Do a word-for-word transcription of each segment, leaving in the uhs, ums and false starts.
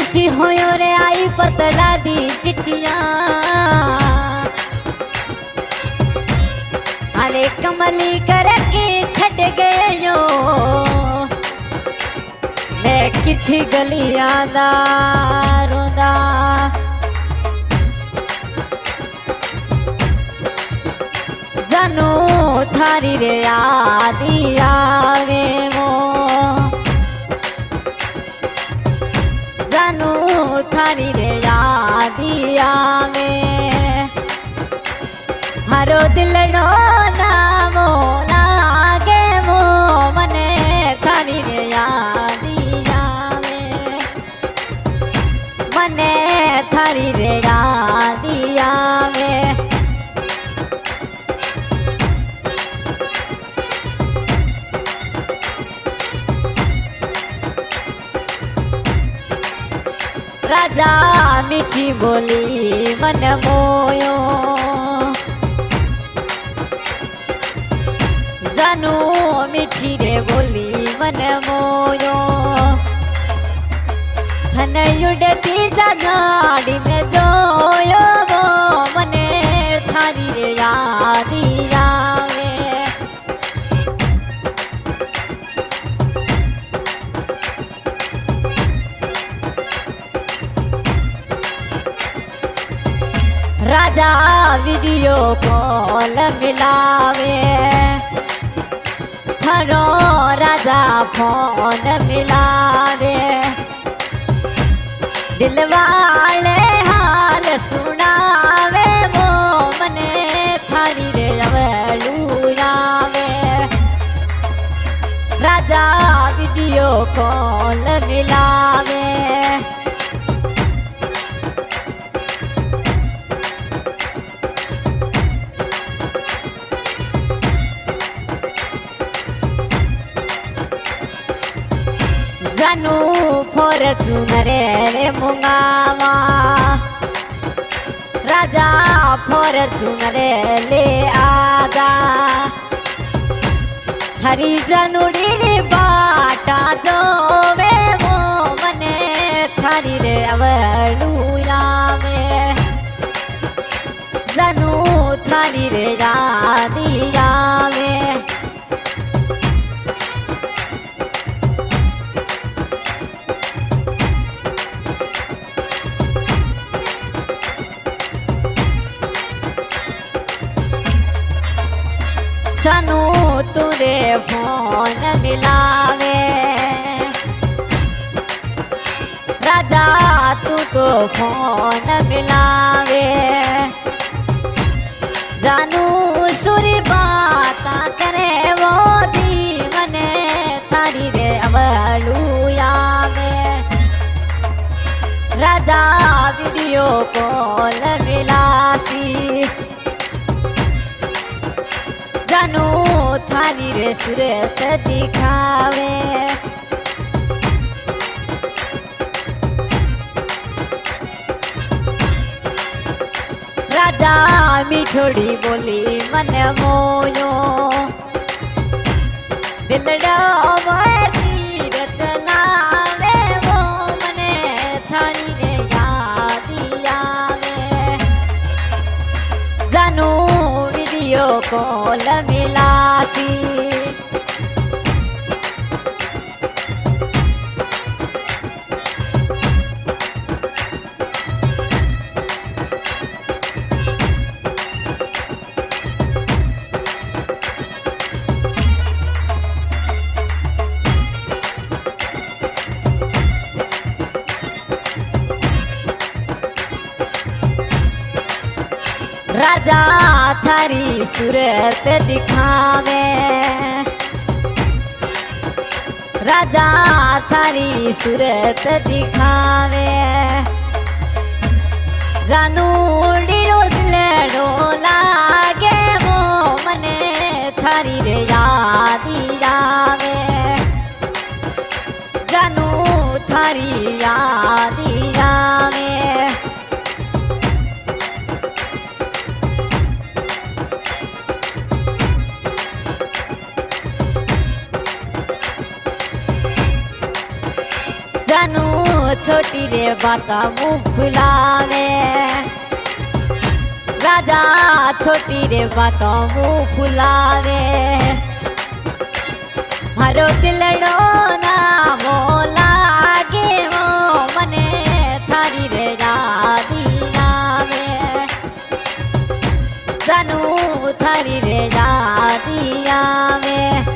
खुशी होयो रे आई पतला दी चिट्ठिया अरे कमली करके छट गयो मैं किथी गलियां दा रोंदा जानू थारी रे आदि आवे वो जानू थारी रे आदि आवे हरो दिलड़ो नामो लागे वो मने थारी रे आदि आवे मने थारी रे आदि आवे राजा मीठी बोली मन मोयो जानू मीठी रे बोली मन मोयो थन उड़ती गाड़ी में जोयो वो मने थारी रे यादी आवे राजा वीडियो कॉल मिलावे थारो राजा फोन मिलावे दिल वाले हाल सुनावे वो मने थारी रे अवलू आवे राजा वीडियो कॉल मिलावे जानू फॉर्च्यूनर रे मुंगावा राजा फॉर्च्यूनर ले आदा हरी जनुड़ी रे बाटा जोवे वो मने थारी रे अवलू आवे जानू थारी रे यादी आवे जानू तुरे फोन मिलावे राजा तू तो फोन मिलावे जानू सुरी बाता करे वो दी मने थारी रे अवलू आवे राजा वीडियो कॉल मिलासी जानू थारी रे सूरत दिखावे राजा मिठोड़ी बोली मन मोयो दिलड़ो तीर चलावे वो मने थारी रे यादी आवे जानू वीडियो कॉल मिलासी राजा थारी सूरत दिखावे राजा थारी सूरत दिखावे जानू रोज लड़ो लागे वो मने थारी रे यादी आवे जानू थारी यादी आवे छोटी रे बात मुँह फुलावे राजा छोटी रे बात मुँह फुलावे मारो दिलड़ो ना बोला गे वो मने थारी रे यादी आवे जानू थारी रे यादी आवे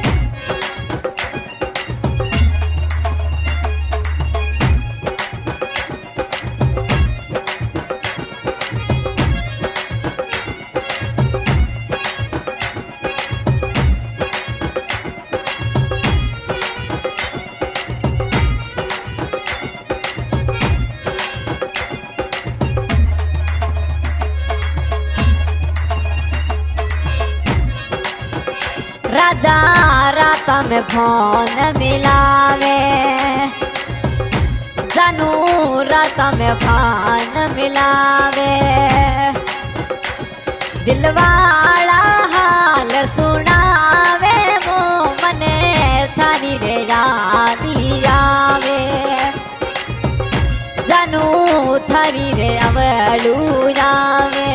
राजा रात में फोन मिलावे जानू रात में फोन मिलावे दिलवाड़ा हाल सुनावे वो मने थारी रे यादी आवे जानू थारी रे अवलू आवे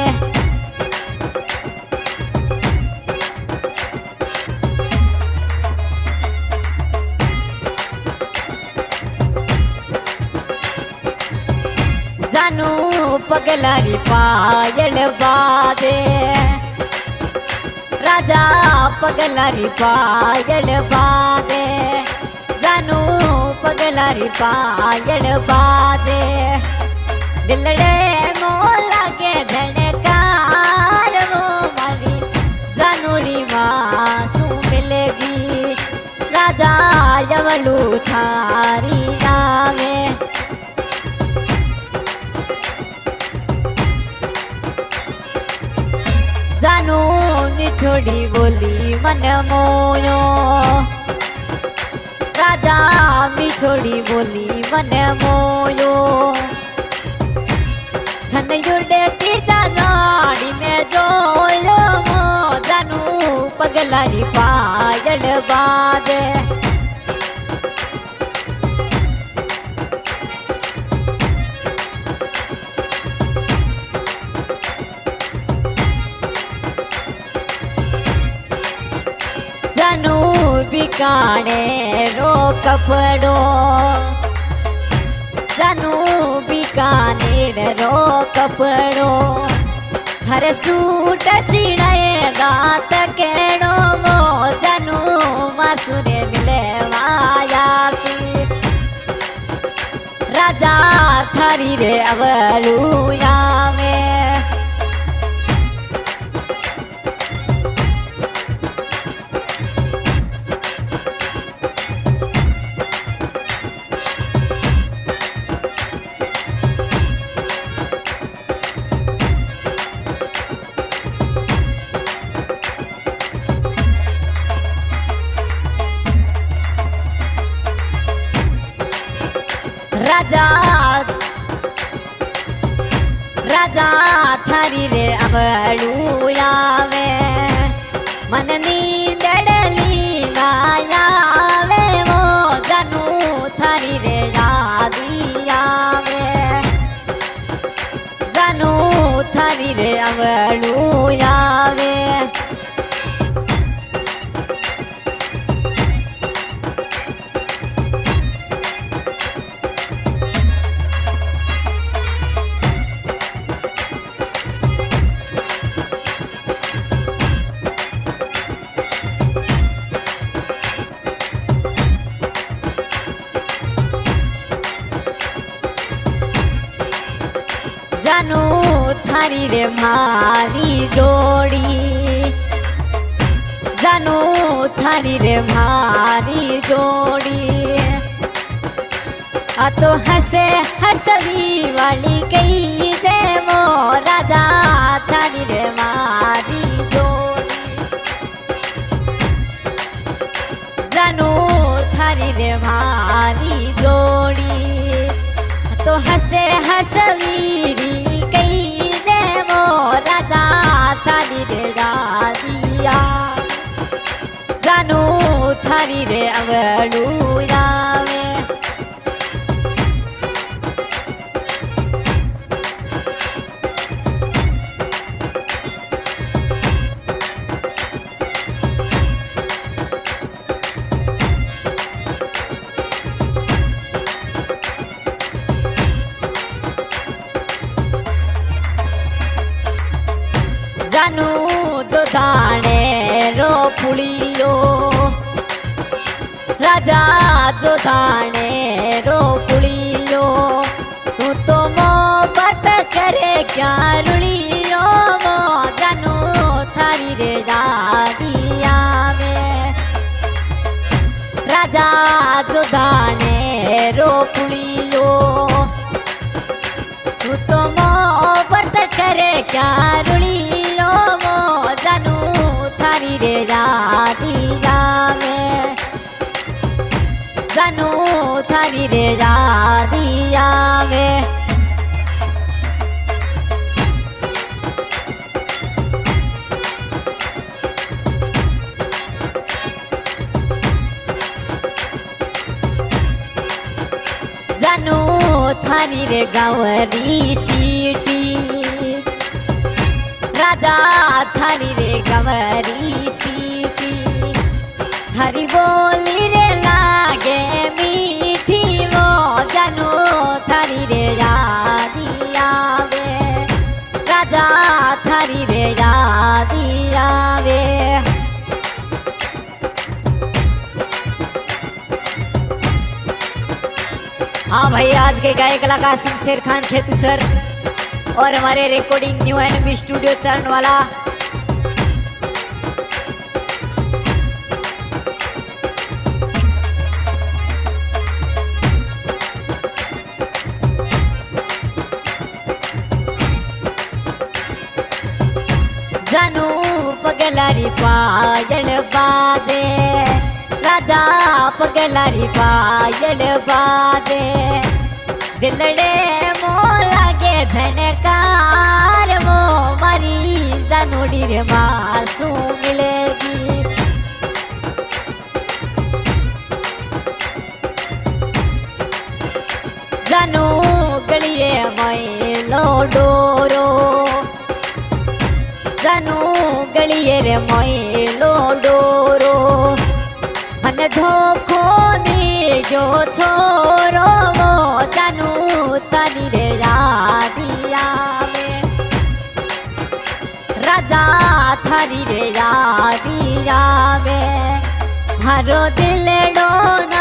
जानू पगलारी पायल बादे राजा पगलारी पायल बादे जानू पगलारी पायल बादे दिलड़े मोला के धनकार वो मारी जानूरी मासू मिलेगी राजा यवलू थारी आवे जानू मिठोड़ी बोली मन मोयो राजा मिठोड़ी बोली मन मोयो धन युडे तीजा नाड़ी में जोयो मो जानू पगलारी पायल बादे जानू बिकाने रो कपड़ो जानू बिकाने रो कपड़ो हर सूट सीने गात केड़ो मो जानू मासुरे मिले वायासी राजा थारी रे अवलू आवे राजा राजा थारी रे अवलू आवे मन नींदड़ली ना आवे वो जानू थारी रे यादी आवे जानू थारी रे अवलू आवे जानू थारी रे मारी जोड़ी जानू थारी रे मारी जोड़ी आ तो हंसे हंसवी वाली कही दे मो राजा थारी रे मारी जोड़ी जानू थारी रे मारी जोड़ी तो हंसे हंसवीरी कई दे वो राजा थारी रे दादिया जानू थारी रे अवलू आवे जानू जो दाने रो पुलियो राजा जो दाने रो पुलियो तू तो मोहब्बत करे क्या रुलियो मो जानू थारी रे दादिया में राजा जो दाने रो पुलियो तू तो मोहब्बत करे क्या रुलियो मो जानू थारी रे दादिया में जानू थारी रे दादिया में जानू थारी रे गवरी सीटी राजा थारी रे गवरी सीटी थारी बोली रे लागे मीठी वो जानू थारी रे यादिया वे राजा थारी रे यादिया वे हाँ भाई, आज के गायक कलाकार शमशेर खान खेतू सर और हमारे रिकॉर्डिंग न्यू एनबी स्टूडियो चरण वाला जानू पगलारी पायल बादे राजा पगलारी पायल बादे दिलड़े मो लागे झनकार मो मारी जानूडी रे मासू मिलेगी जानू गलिए मैलो डोरो जानू गलिए रे मैलो डोरो मन धोखो दी जो छोरो वो जानू तारी रे यादिया में राजा थारी रे यादिया में हरो दिल डोना